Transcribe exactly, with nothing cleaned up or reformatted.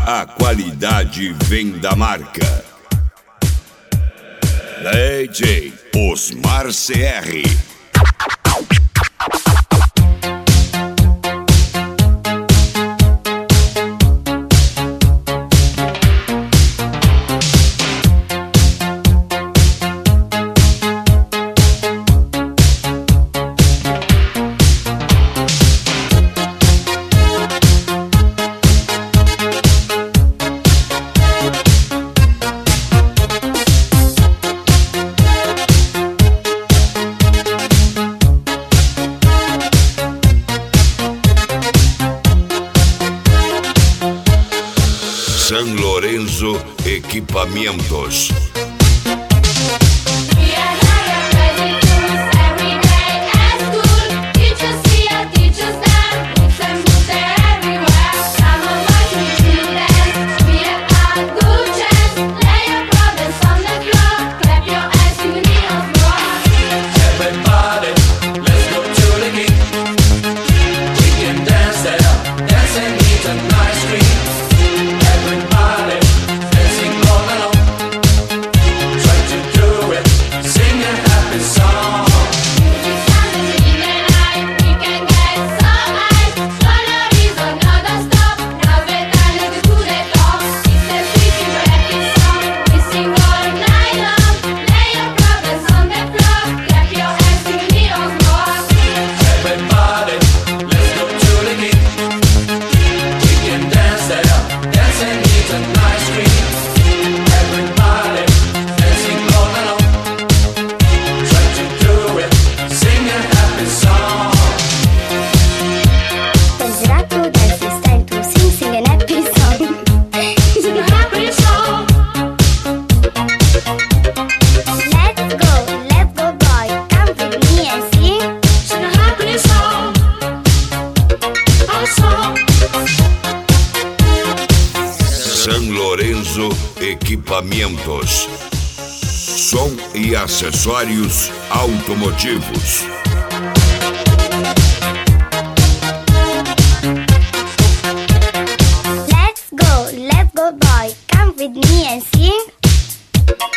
A qualidade vem da marca. D J Osmar C R. San Lorenzo Equipamentos. San Lorenzo Equipamentos. Som e acessórios automotivos. Let's go, let's go boy, come with me and sing.